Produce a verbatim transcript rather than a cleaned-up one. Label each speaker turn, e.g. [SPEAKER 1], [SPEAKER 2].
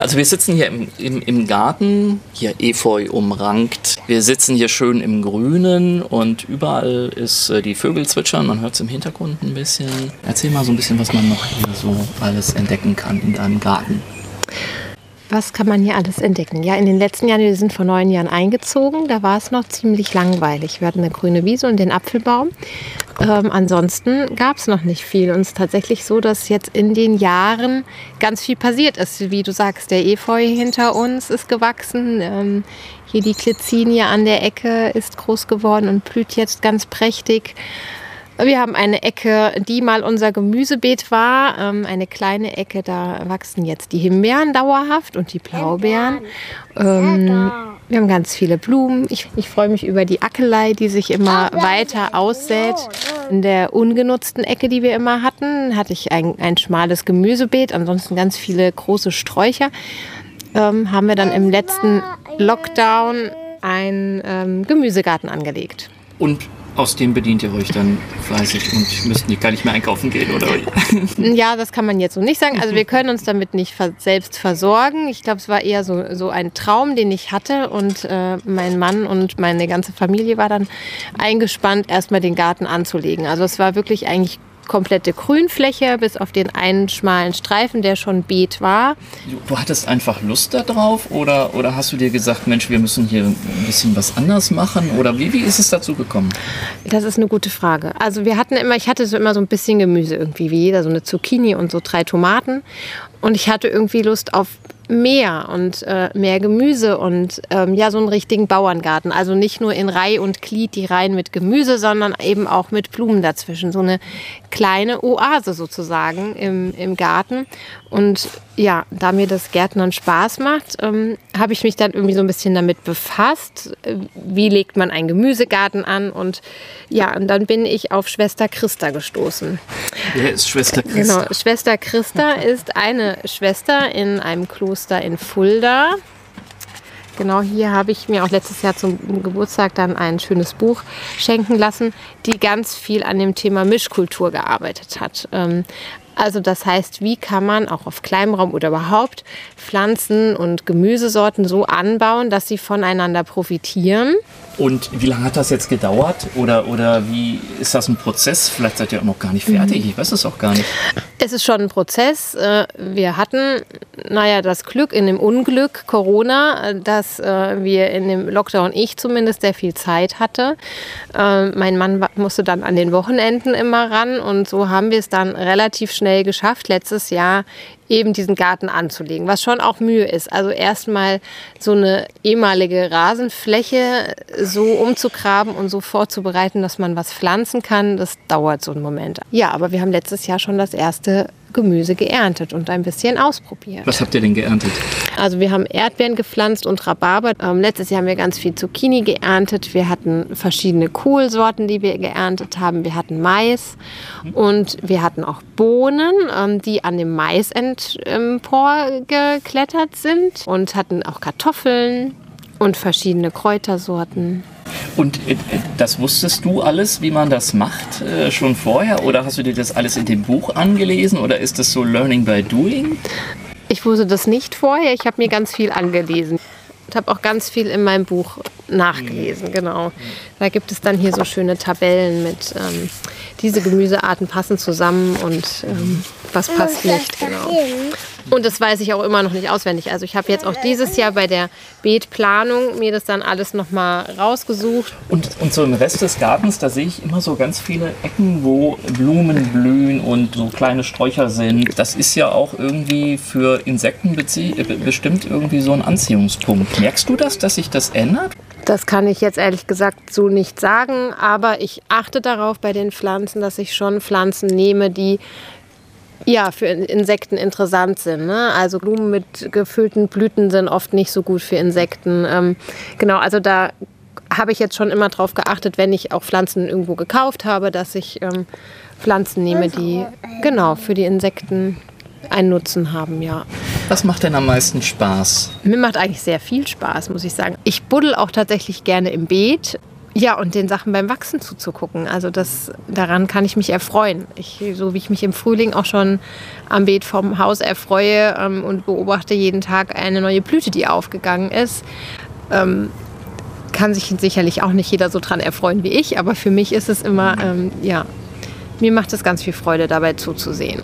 [SPEAKER 1] Also wir sitzen hier im, im, im Garten, hier Efeu umrankt. Wir sitzen hier schön im Grünen und überall ist äh, die Vögel zwitschern. Man hört es im Hintergrund ein bisschen. Erzähl mal so ein bisschen, was man noch hier so alles entdecken kann in deinem Garten.
[SPEAKER 2] Was kann man hier alles entdecken? Ja, in den letzten Jahren, wir sind vor neun Jahren eingezogen, da war es noch ziemlich langweilig. Wir hatten eine grüne Wiese und den Apfelbaum. Ähm, ansonsten gab es noch nicht viel. Und es ist tatsächlich so, dass jetzt in den Jahren ganz viel passiert ist. Wie du sagst, der Efeu hinter uns ist gewachsen. Ähm, hier die Glycinie an der Ecke ist groß geworden und blüht jetzt ganz prächtig. Wir haben eine Ecke, die mal unser Gemüsebeet war, ähm, eine kleine Ecke, da wachsen jetzt die Himbeeren dauerhaft und die Blaubeeren. Ähm, wir haben ganz viele Blumen. Ich, ich freue mich über die Ackelei, die sich immer weiter aussät. In der ungenutzten Ecke, die wir immer hatten, hatte ich ein, ein schmales Gemüsebeet, ansonsten ganz viele große Sträucher. Ähm, haben wir dann im letzten Lockdown einen ähm, Gemüsegarten angelegt.
[SPEAKER 1] Und aus dem bedient ihr euch dann fleißig und müsst nicht, gar nicht mehr einkaufen gehen, oder?
[SPEAKER 2] Ja, das kann man jetzt so nicht sagen. Also wir können uns damit nicht ver- selbst versorgen. Ich glaube, es war eher so, so ein Traum, den ich hatte. Und äh, mein Mann und meine ganze Familie war dann eingespannt, erstmal den Garten anzulegen. Also es war wirklich eigentlich komplette Grünfläche, bis auf den einen schmalen Streifen, der schon Beet war.
[SPEAKER 1] Du, du hattest einfach Lust darauf oder, oder hast du dir gesagt, Mensch, wir müssen hier ein bisschen was anders machen? Oder wie, wie ist es dazu gekommen?
[SPEAKER 2] Das ist eine gute Frage. Also wir hatten immer, ich hatte so immer so ein bisschen Gemüse irgendwie, wie jeder, so eine Zucchini und so drei Tomaten. Und ich hatte irgendwie Lust auf mehr und äh, mehr Gemüse und ähm, ja, so einen richtigen Bauerngarten. Also nicht nur in Reih und Glied die Reihen mit Gemüse, sondern eben auch mit Blumen dazwischen. So eine kleine Oase sozusagen im, im Garten. Und ja, da mir das Gärtnern Spaß macht, ähm, habe ich mich dann irgendwie so ein bisschen damit befasst. Wie legt man einen Gemüsegarten an? Und ja, und dann bin ich auf Schwester Christa gestoßen.
[SPEAKER 1] Wer ist Schwester Christa?
[SPEAKER 2] Genau, Schwester Christa ist eine Schwester in einem Kloster in Fulda. Genau, hier habe ich mir auch letztes Jahr zum Geburtstag dann ein schönes Buch schenken lassen, die ganz viel an dem Thema Mischkultur gearbeitet hat. Also das heißt, wie kann man auch auf kleinem Raum oder überhaupt Pflanzen und Gemüsesorten so anbauen, dass sie voneinander profitieren.
[SPEAKER 1] Und wie lange hat das jetzt gedauert? Oder, oder wie ist das ein Prozess? Vielleicht seid ihr auch noch gar nicht fertig. Ich weiß es auch gar nicht.
[SPEAKER 2] Es ist schon ein Prozess. Wir hatten, naja, das Glück in dem Unglück Corona, dass wir in dem Lockdown, ich zumindest, sehr viel Zeit hatte. Mein Mann musste dann an den Wochenenden immer ran und so haben wir es dann relativ schnell geschafft, letztes Jahr eben diesen Garten anzulegen, was schon auch Mühe ist. Also erstmal so eine ehemalige Rasenfläche so umzugraben und so vorzubereiten, dass man was pflanzen kann, das dauert so einen Moment. Ja, aber wir haben letztes Jahr schon das erste Gemüse geerntet und ein bisschen ausprobiert.
[SPEAKER 1] Was habt ihr denn geerntet?
[SPEAKER 2] Also wir haben Erdbeeren gepflanzt und Rhabarber. Ähm, letztes Jahr haben wir ganz viel Zucchini geerntet. Wir hatten verschiedene Kohlsorten, die wir geerntet haben. Wir hatten Mais und wir hatten auch Bohnen, ähm, die an dem Mais emporgeklettert sind und hatten auch Kartoffeln und verschiedene Kräutersorten.
[SPEAKER 1] Und äh, das wusstest du alles, wie man das macht, äh, schon vorher? Oder hast du dir das alles in dem Buch angelesen? Oder ist das so Learning by Doing?
[SPEAKER 2] Ich wusste das nicht vorher. Ich habe mir ganz viel angelesen. Ich habe auch ganz viel in meinem Buch nachgelesen, genau. Da gibt es dann hier so schöne Tabellen mit, ähm, diese Gemüsearten passen zusammen und ähm, was passt nicht, genau. Und das weiß ich auch immer noch nicht auswendig. Also ich habe jetzt auch dieses Jahr bei der Beetplanung mir das dann alles nochmal rausgesucht.
[SPEAKER 1] Und, und so im Rest des Gartens, da sehe ich immer so ganz viele Ecken, wo Blumen blühen und so kleine Sträucher sind. Das ist ja auch irgendwie für Insekten bezie- bestimmt irgendwie so ein Anziehungspunkt. Merkst du das, dass sich das ändert?
[SPEAKER 2] Das kann ich jetzt ehrlich gesagt so nicht sagen, aber ich achte darauf bei den Pflanzen, dass ich schon Pflanzen nehme, die ja für Insekten interessant sind. Ne? Also Blumen mit gefüllten Blüten sind oft nicht so gut für Insekten. Ähm, genau, also da habe ich jetzt schon immer drauf geachtet, wenn ich auch Pflanzen irgendwo gekauft habe, dass ich ähm, Pflanzen nehme, die genau für die Insekten einen Nutzen haben, ja.
[SPEAKER 1] Was macht denn am meisten Spaß?
[SPEAKER 2] Mir macht eigentlich sehr viel Spaß, muss ich sagen. Ich buddel auch tatsächlich gerne im Beet. Ja, und den Sachen beim Wachsen zuzugucken. Also das, daran kann ich mich erfreuen. Ich, so wie ich mich im Frühling auch schon am Beet vom Haus erfreue ähm, und beobachte jeden Tag eine neue Blüte, die aufgegangen ist, ähm, kann sich sicherlich auch nicht jeder so dran erfreuen wie ich. Aber für mich ist es immer, ähm, ja, mir macht es ganz viel Freude, dabei zuzusehen.